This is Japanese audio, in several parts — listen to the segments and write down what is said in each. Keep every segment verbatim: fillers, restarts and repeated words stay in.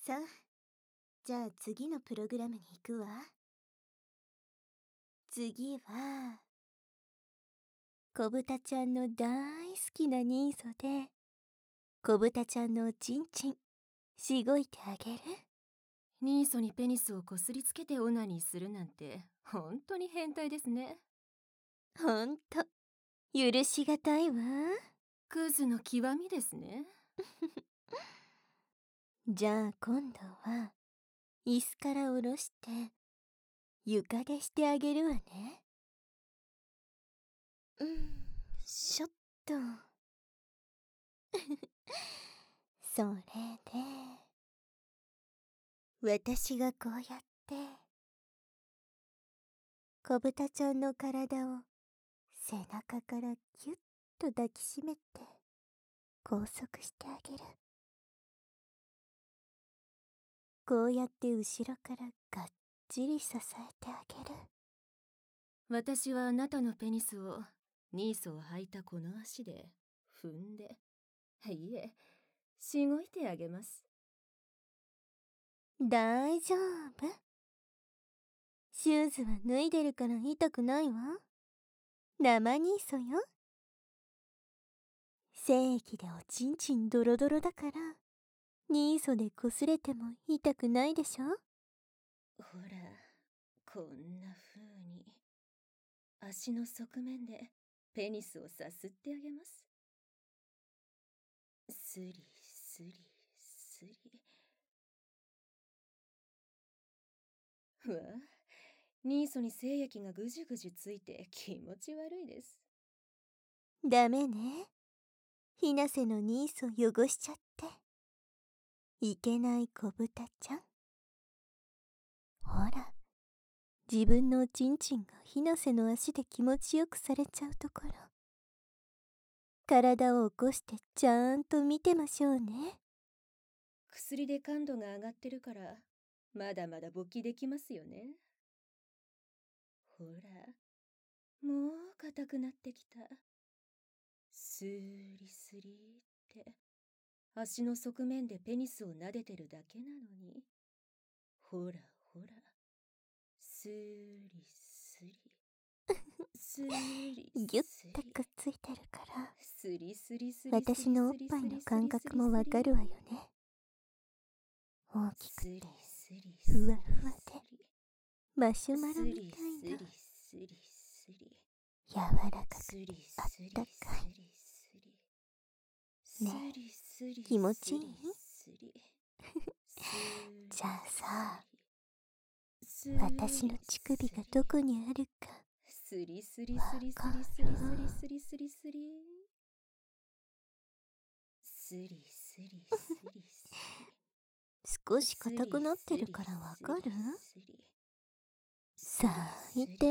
さあ、じゃあ次のプログラムに行くわ。次は、こぶたちゃんの大好きなニーソで、こぶたちゃんのおちんちん、しごいてあげる。 ニーソにペニスをこすりつけてオナニーするなんて、ほんとに変態ですね。 ほんと、許しがたいわ。 クズの極みですね。 じゃあ今度は、椅子から下ろして、床でしてあげるわね。うん、しょっと。それで、私がこうやって、こぶたちゃんの体を背中からキュッと抱きしめて拘束してあげる。こうやって後ろからがっちり支えてあげる。 私はあなたのペニスをニーソを履いたこの足で踏んで、いえ、しごいてあげます。 大丈夫。シューズは脱いでるから痛くないわ。生ニーソよ。精液でおちんちんドロドロだから、ニーソでこすれても痛くないでしょ。 ほら、こんな風に足の側面でペニスをさすってあげます。スリスリスリ。わあ、ニーソに精液がぐじゅぐじゅついて気持ち悪いです。 ダメね。ひなせのニーソ汚しちゃって。いけないこぶたちゃん。ほら、自分のおちんちんがひなせの足で気持ちよくされちゃうところ。体を起こしてちゃんと見てましょうね。 薬で感度が上がってるから、まだまだ勃起できますよね。ほら、もう硬くなってきた。スーリスリーって、足の側面でペニスを撫でてるだけなのに。ほらほら、スーリスリ。スーリギュッスリ。 てくっついてるから、 スリスリスリ私のおっぱいの感覚もわかるわよね。大きくて、ふわふわで、マシュマロみたいな、柔らかくてあったかい。ねえ、気持ちいい？じゃあさ、私の乳首がどこにあるか、 スリスリスリスわかリスリる？ スリスリスリスリスリスリ少し硬くなってるからわかる？さあ、いて。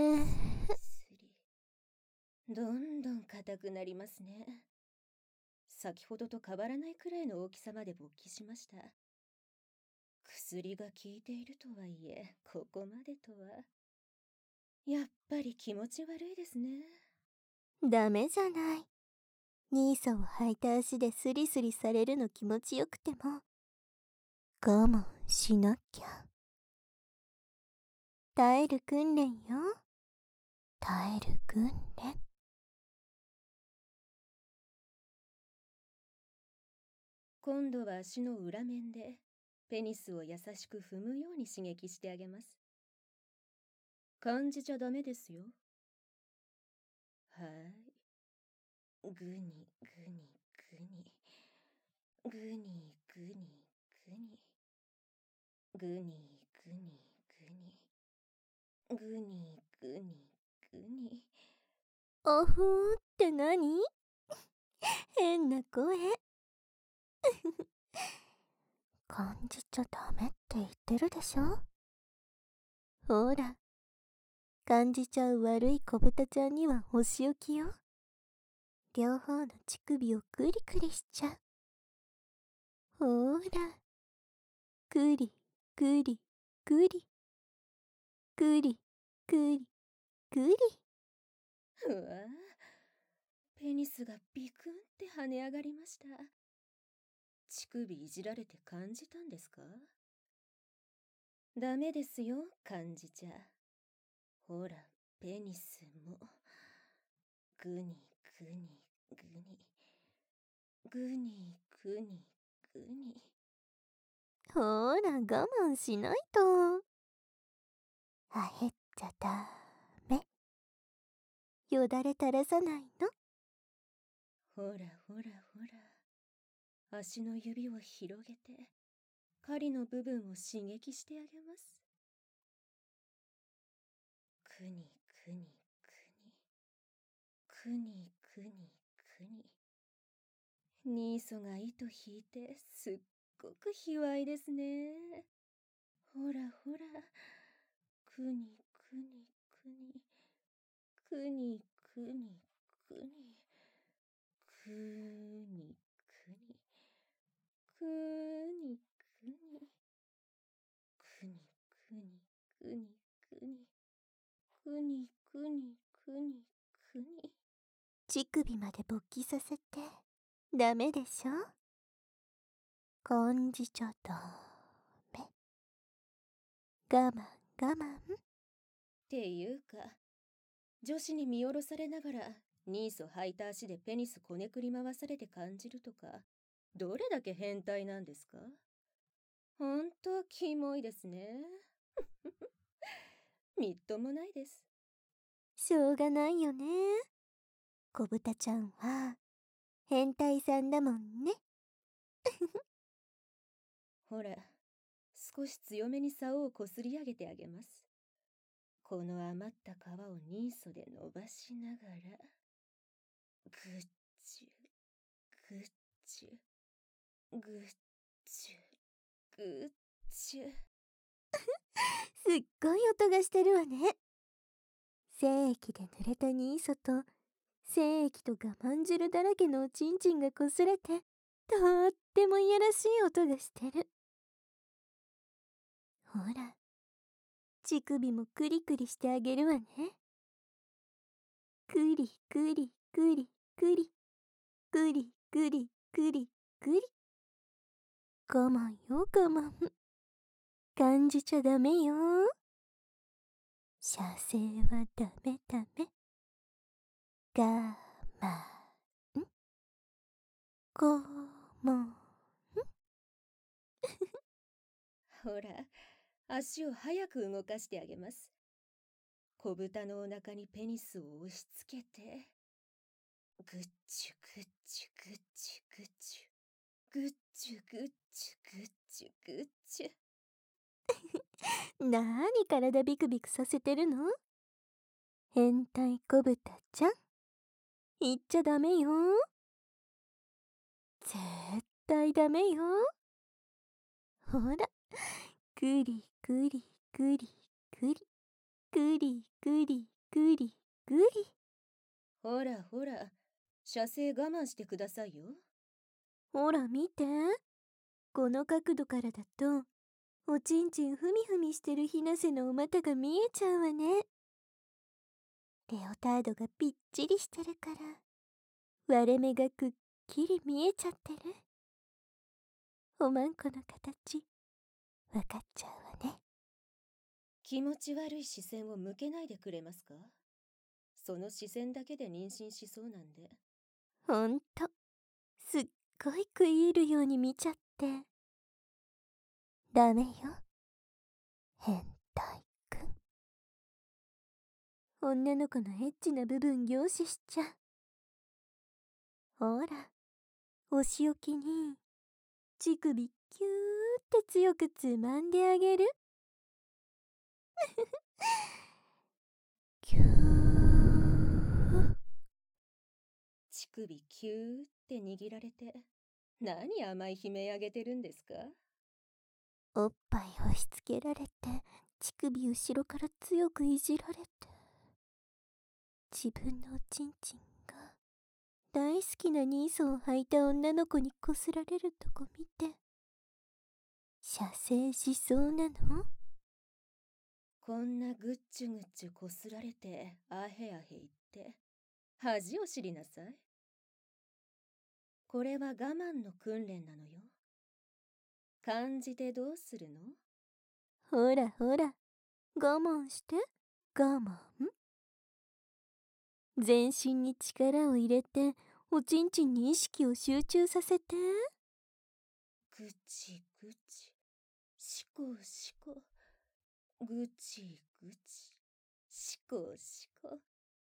どんどん硬くなりますね。先ほどと変わらないくらいの大きさまで勃起しました。薬が効いているとはいえ、ここまでとは。やっぱり気持ち悪いですね。 ダメじゃない。ニーソを履いた足でスリスリされるの気持ちよくても、我慢しなきゃ。耐える訓練よ。耐える訓練。 今度は足の裏面で、ペニスを優しく踏むように刺激してあげます。感じちゃダメですよ。はい。ぐにぐにぐに。ぐにぐにぐに。ぐにぐにぐに。ぐにぐにぐに。 おふーって何？変な声。感じちゃダメって言ってるでしょ。ほら、感じちゃう悪い子豚ちゃんにはお仕置きよ。両方の乳首をクリクリしちゃう。ほら、クリクリクリクリクリクリ。 うわあ、ペニスがビクンって跳ね上がりました。乳首いじられて感じたんですか？ ダメですよ、感じちゃ。ほら、ペニスも。ぐにぐにぐに。ぐにぐにぐに。 ほら、我慢しないと。あへっちゃダメ。よだれ垂らさないの。 ほらほらほら。足の指を広げて、狩りの部分を刺激してあげます。くにくにくに。くにくにくに。ニーソが糸引いてすっごく卑猥ですね。ほらほら。くにくにくに。くにくにくに。くにくに。くにくに。くにくにくにくに。くにくにくにくに。 乳首まで勃起させてダメでしょ。感じちゃダメ。我慢我慢。 っていうか、女子に見下ろされながらニーソ履いた足でペニスこねくり回されて感じるとか、どれだけ変態なんですか？ほんとキモいですね。みっともないです。 しょうがないよね。小豚ちゃんは変態さんだもんね。 ほら、少し強めに竿をこすり上げてあげます。この余った皮をニーソで伸ばしながら、ぐっちゅ、ぐっちゅ、ぐっちゅ、ぐっちゅ。 すっごい音がしてるわね。精液で濡れたニーソと精液と我慢汁だらけのおちんちんがこすれて、とってもいやらしい音がしてる。ほら、乳首もクリクリしてあげるわね。クリクリクリクリクリクリクリクリ。我慢よ我慢。感じちゃダメよ。射精はダメダメ。我慢我慢。 ほら、足を早く動かしてあげます。小豚のお腹にペニスを押し付けて、ぐっちゅぐっちゅぐっちゅぐっちゅ。ぐっちゅぐっちゅぐっちゅぐっちゅ。 なーに体ビクビクさせてるの？変態小豚ちゃん。言っちゃダメよ。絶対ダメよ。ほら、くりくりくりくりくりくりくりくり。 ほらほら、射精我慢してくださいよ。 ほら見て。この角度からだとおちんちんふみふみしてるひなせのお股が見えちゃうわね。レオタードがぴっちりしてるから割れ目がくっきり見えちゃってる。おまんこの形わかっちゃうわね。 気持ち悪い視線を向けないでくれますか？その視線だけで妊娠しそうなんで。 ほんと、すっごい食い入るように見ちゃって。ダメよ、変態くん。女の子のエッチな部分凝視しちゃ。ほら、お仕置きに乳首キューって強くつまんであげる。キュー。 乳首キューって握られて、何甘い悲鳴あげてるんですか？ おっぱい押し付けられて、乳首後ろから強くいじられて、自分のおちんちんが大好きなニーソを履いた女の子にこすられるとこ見て、射精しそうなの？ こんなぐっちゅぐっちゅこすられて、あへあへ言って、恥を知りなさい。これは我慢の訓練なのよ。感じてどうするの？ ほらほら、我慢して、我慢。全身に力を入れて、おちんちんに意識を集中させて。 ぐちぐち、しこしこ、ぐちぐち、しこしこ。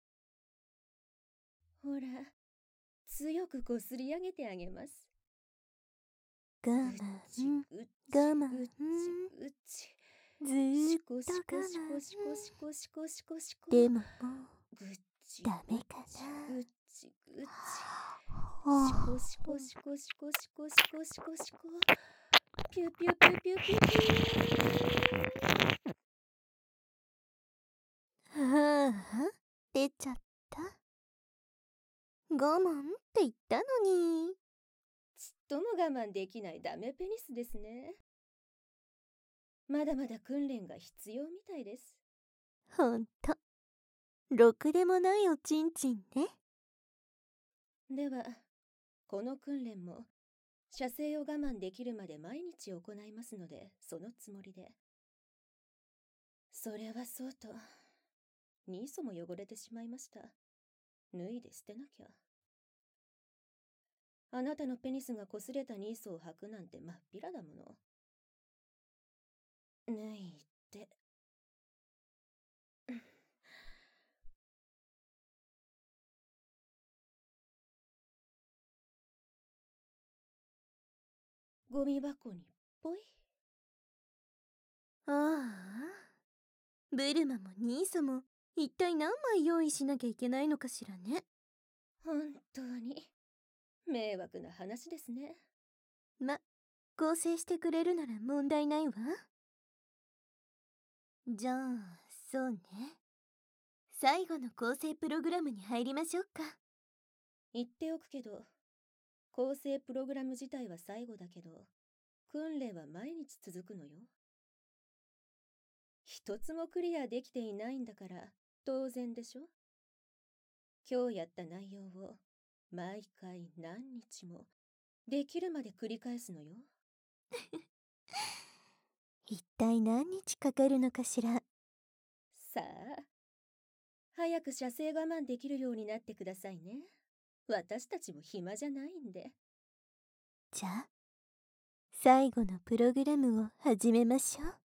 ほら、強くこすり上げてあげます。 我ぐっち慢、 ぐっち我慢、 ぐっちぐっち。 ずーっしことしこしこしこしこしこしこしこ。 でももぐっちダメかな。 ぐっちぐっち。 はしこしこしこしこしこしこしこしこ。ピューピューピューピューピューピュー。 あ、出ちゃった。我慢って言ったのに。 ちっとも我慢できないダメペニスですね。まだまだ訓練が必要みたいです。 ほんと、ろくでもないおちんちんね。 では、この訓練も射精を我慢できるまで毎日行いますので、そのつもりで。それはそうと、ニーソも汚れてしまいました。脱いで捨てなきゃ。あなたのペニスが擦れたニーソを履くなんてまっぴらだもの。脱いで。ゴミ箱にぽい。 ああ、ブルマもニーソも一体何枚用意しなきゃいけないのかしらね。 本当に迷惑な話ですね。 ま、合成してくれるなら問題ないわ。じゃあ、そうね。最後の構成プログラムに入りましょうか。 言っておくけど、構成プログラム自体は最後だけど、訓練は毎日続くのよ。一つもクリアできていないんだから当然でしょ。今日やった内容を毎回何日もできるまで繰り返すのよ。 一体何日かかるのかしら。 さあ、早く射精我慢できるようになってくださいね。私たちも暇じゃないんで。 じゃあ、最後のプログラムを始めましょう。